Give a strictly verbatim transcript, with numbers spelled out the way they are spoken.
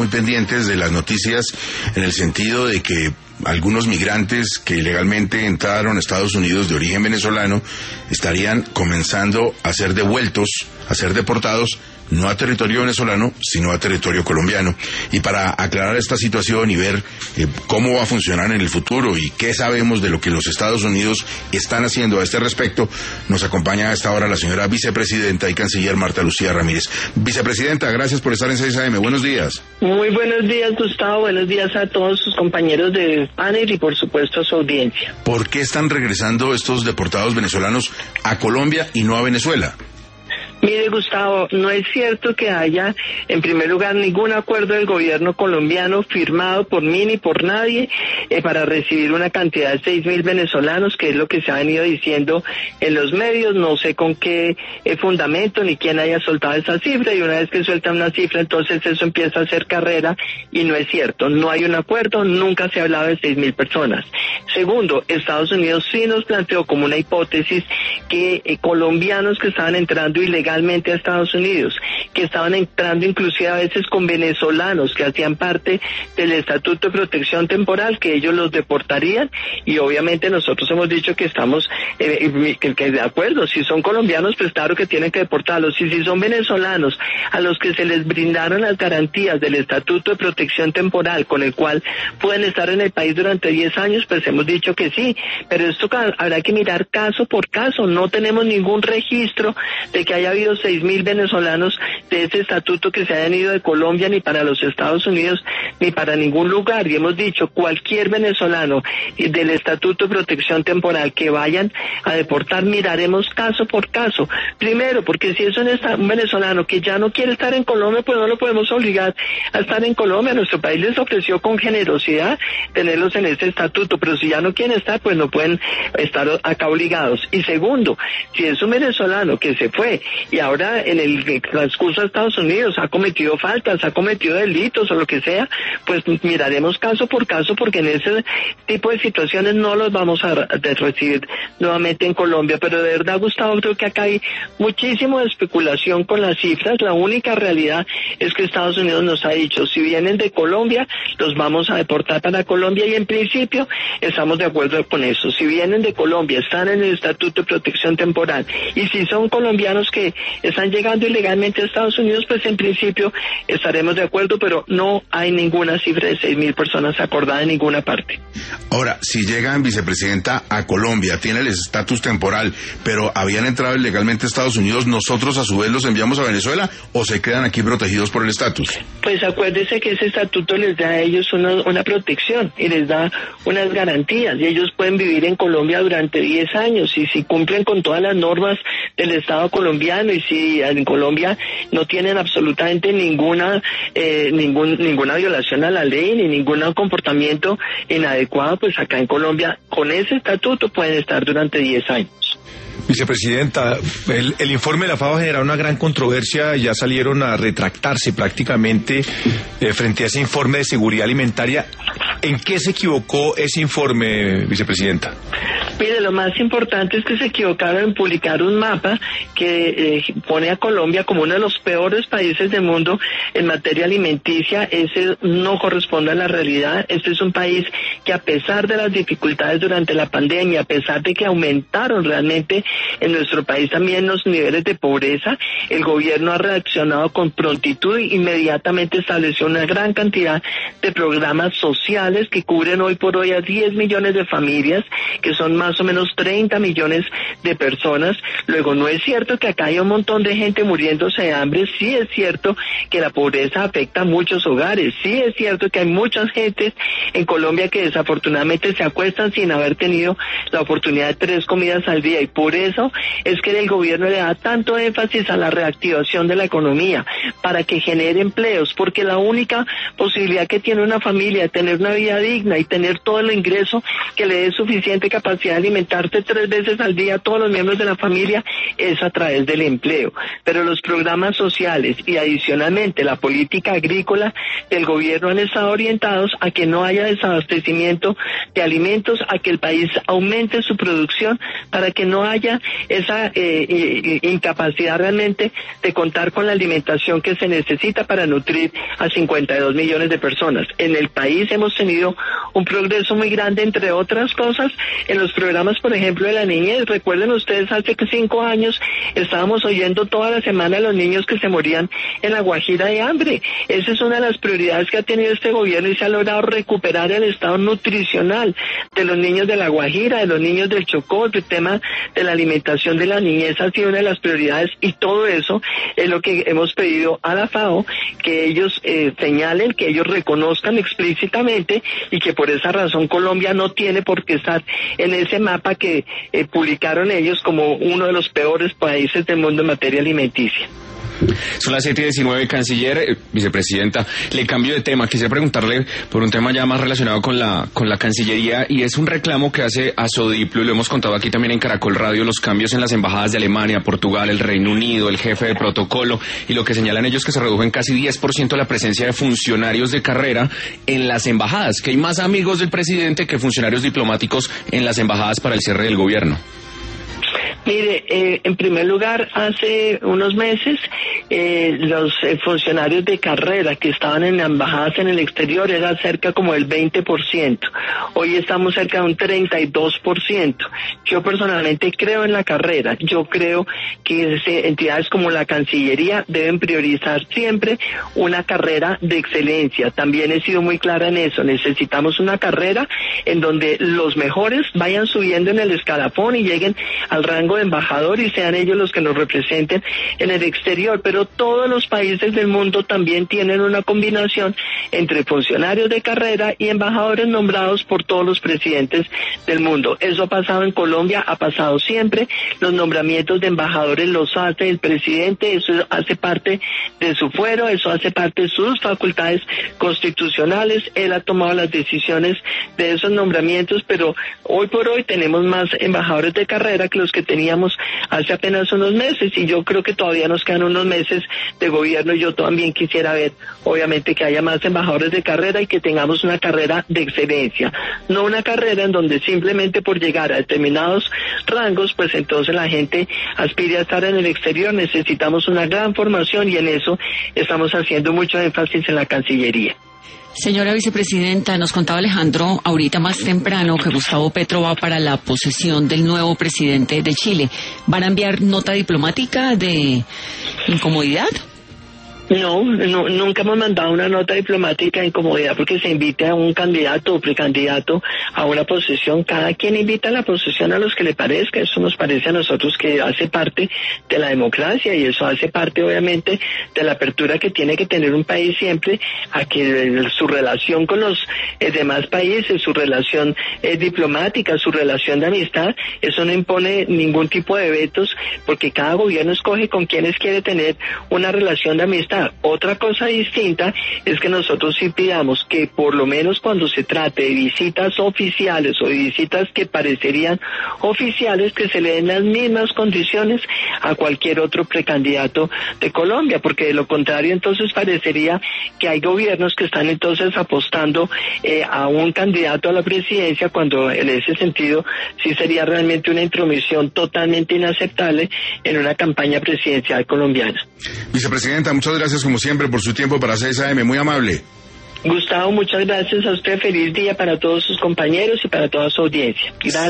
muy pendientes de las noticias en el sentido de que algunos migrantes que ilegalmente entraron a Estados Unidos de origen venezolano estarían comenzando a ser devueltos, a ser deportados, no a territorio venezolano, sino a territorio colombiano. Y para aclarar esta situación y ver eh, cómo va a funcionar en el futuro y qué sabemos de lo que los Estados Unidos están haciendo a este respecto, nos acompaña a esta hora la señora vicepresidenta y canciller Marta Lucía Ramírez. Vicepresidenta, gracias por estar en seis A M. Buenos días. Muy buenos días, Gustavo. Buenos días a todos sus compañeros del panel y, por supuesto, a su audiencia. ¿Por qué están regresando estos deportados venezolanos a Colombia y no a Venezuela? Mire, Gustavo, no es cierto que haya, en primer lugar, ningún acuerdo del gobierno colombiano firmado por mí ni por nadie eh, para recibir una cantidad de seis mil venezolanos, que es lo que se ha venido diciendo en los medios. No sé con qué eh, fundamento ni quién haya soltado esa cifra, y una vez que sueltan una cifra, entonces eso empieza a hacer carrera, y no es cierto. No hay un acuerdo, nunca se ha hablado de seis mil personas. Segundo, Estados Unidos sí nos planteó como una hipótesis que eh, colombianos que estaban entrando ilegalmente a Estados Unidos, que estaban entrando inclusive a veces con venezolanos que hacían parte del Estatuto de Protección Temporal, que ellos los deportarían, y obviamente nosotros hemos dicho que estamos eh, que, que de acuerdo. Si son colombianos, pues claro que tienen que deportarlos, y si son venezolanos a los que se les brindaron las garantías del Estatuto de Protección Temporal, con el cual pueden estar en el país durante diez años, pues hemos dicho que sí, pero esto habrá que mirar caso por caso. No tenemos ningún registro de que haya habido seis mil venezolanos de ese estatuto que se hayan ido de Colombia, ni para los Estados Unidos ni para ningún lugar, y hemos dicho cualquier venezolano del Estatuto de Protección Temporal que vayan a deportar, miraremos caso por caso. Primero, porque si es un venezolano que ya no quiere estar en Colombia, pues no lo podemos obligar a estar en Colombia. Nuestro país les ofreció con generosidad tenerlos en este estatuto, pero si ya no quieren estar, pues no pueden estar acá obligados. Y segundo, si es un venezolano que se fue y ahora en el transcurso de Estados Unidos ha cometido faltas, ha cometido delitos o lo que sea, pues miraremos caso por caso, porque en ese tipo de situaciones no los vamos a recibir nuevamente en Colombia. Pero de verdad, Gustavo, creo que acá hay muchísima especulación con las cifras. La única realidad es que Estados Unidos nos ha dicho, si vienen de Colombia, los vamos a deportar para Colombia, y en principio estamos de acuerdo con eso. Si vienen de Colombia, están en el Estatuto de Protección Temporal, y si son colombianos que están llegando ilegalmente a Estados Unidos, pues en principio estaremos de acuerdo, pero no hay ninguna cifra de seis mil personas acordada en ninguna parte. Ahora, si llegan, vicepresidenta, a Colombia, tienen el estatus temporal, pero habían entrado ilegalmente a Estados Unidos, ¿nosotros a su vez los enviamos a Venezuela o se quedan aquí protegidos por el estatus? Pues acuérdese que ese estatuto les da a ellos una, una protección y les da unas garantías, y ellos pueden vivir en Colombia durante diez años, y si cumplen con todas las normas del Estado colombiano, y si en Colombia no tienen absolutamente ninguna eh, ningún, ninguna violación a la ley ni ningún comportamiento inadecuado, pues acá en Colombia con ese estatuto pueden estar durante diez años. Vicepresidenta, el, el informe de la FAO ha generado una gran controversia, ya salieron a retractarse prácticamente eh, frente a ese informe de seguridad alimentaria. ¿En qué se equivocó ese informe, vicepresidenta? Mire, lo más importante es que se equivocaron en publicar un mapa que eh, pone a Colombia como uno de los peores países del mundo en materia alimenticia. Ese no corresponde a la realidad. Este es un país que, a pesar de las dificultades durante la pandemia, a pesar de que aumentaron realmente en nuestro país también los niveles de pobreza, el gobierno ha reaccionado con prontitud y inmediatamente estableció una gran cantidad de programas sociales que cubren hoy por hoy a diez millones de familias, que son más o menos treinta millones de personas. Luego, no es cierto que acá hay un montón de gente muriéndose de hambre. Sí es cierto que la pobreza afecta a muchos hogares. Sí es cierto que hay muchas gentes en Colombia que desafortunadamente se acuestan sin haber tenido la oportunidad de tres comidas al día, y por eso es que el gobierno le da tanto énfasis a la reactivación de la economía para que genere empleos, porque la única posibilidad que tiene una familia de tener una vida digna y tener todo el ingreso que le dé suficiente capacidad de alimentarse tres veces al día a todos los miembros de la familia es a través del empleo. Pero los programas sociales y adicionalmente la política agrícola del gobierno han estado orientados a que no haya desabastecimiento de alimentos, a que el país aumente su producción para que no haya esa eh, incapacidad realmente de contar con la alimentación que se necesita para nutrir a cincuenta y dos millones de personas. En el país hemos tenido un progreso muy grande, entre otras cosas, en los programas, por ejemplo, de la niñez. Recuerden ustedes, hace cinco años estábamos oyendo toda la semana a los niños que se morían en La Guajira de hambre. Esa es una de las prioridades que ha tenido este gobierno y se ha logrado recuperar el estado nutricional de los niños de La Guajira, de los niños del Chocó. El tema de la alimentación de la niñez ha sido una de las prioridades y todo eso es lo que hemos pedido a la FAO, que ellos eh, señalen, que ellos reconozcan explícitamente y que por esa razón Colombia no tiene por qué estar en ese mapa que eh, publicaron ellos como uno de los peores países del mundo en materia alimenticia. Son las siete y diecinueve, canciller, eh, vicepresidenta, le cambio de tema. Quisiera preguntarle por un tema ya más relacionado con la con la Cancillería, y es un reclamo que hace Asodiplo, y lo hemos contado aquí también en Caracol Radio, los cambios en las embajadas de Alemania, Portugal, el Reino Unido, el jefe de protocolo, y lo que señalan ellos que se redujo en casi diez por ciento la presencia de funcionarios de carrera en las embajadas, que hay más amigos del presidente que funcionarios diplomáticos en las embajadas para el cierre del gobierno. Mire, eh, en primer lugar, hace unos meses eh, los eh, funcionarios de carrera que estaban en embajadas en el exterior era cerca como del veinte por ciento. Hoy estamos cerca de un treinta y dos por ciento. Yo personalmente creo en la carrera. Yo creo que entidades como la Cancillería deben priorizar siempre una carrera de excelencia. También he sido muy clara en eso. Necesitamos una carrera en donde los mejores vayan subiendo en el escalafón y lleguen al rango de embajador y sean ellos los que nos representen en el exterior, pero todos los países del mundo también tienen una combinación entre funcionarios de carrera y embajadores nombrados por todos los presidentes del mundo. Eso ha pasado en Colombia, ha pasado siempre. Los nombramientos de embajadores los hace el presidente, eso hace parte de su fuero, eso hace parte de sus facultades constitucionales. Él ha tomado las decisiones de esos nombramientos, pero hoy por hoy tenemos más embajadores de carrera que los que teníamos hace apenas unos meses, y yo creo que todavía nos quedan unos meses de gobierno. Yo también quisiera ver, obviamente, que haya más embajadores de carrera y que tengamos una carrera de excelencia, no una carrera en donde simplemente por llegar a determinados rangos, pues entonces la gente aspire a estar en el exterior. Necesitamos una gran formación y en eso estamos haciendo mucho énfasis en la Cancillería. Señora vicepresidenta, nos contaba Alejandro ahorita más temprano que Gustavo Petro va para la posesión del nuevo presidente de Chile. ¿Van a enviar nota diplomática de incomodidad? No, no, nunca hemos mandado una nota diplomática de incomodidad porque se invite a un candidato o precandidato a una posesión. Cada quien invita a la posesión a los que le parezca. Eso nos parece a nosotros que hace parte de la democracia y eso hace parte, obviamente, de la apertura que tiene que tener un país siempre a que su relación con los eh, demás países, su relación eh, diplomática, su relación de amistad, eso no impone ningún tipo de vetos porque cada gobierno escoge con quienes quiere tener una relación de amistad. Otra cosa distinta es que nosotros sí pidamos que por lo menos cuando se trate de visitas oficiales o de visitas que parecerían oficiales, que se le den las mismas condiciones a cualquier otro precandidato de Colombia, porque de lo contrario entonces parecería que hay gobiernos que están entonces apostando eh, a un candidato a la presidencia, cuando en ese sentido sí sería realmente una intromisión totalmente inaceptable en una campaña presidencial colombiana. Vicepresidenta, muchas gracias. Gracias como siempre por su tiempo para seis A M, muy amable. Gustavo, muchas gracias a usted, feliz día para todos sus compañeros y para toda su audiencia. Gracias.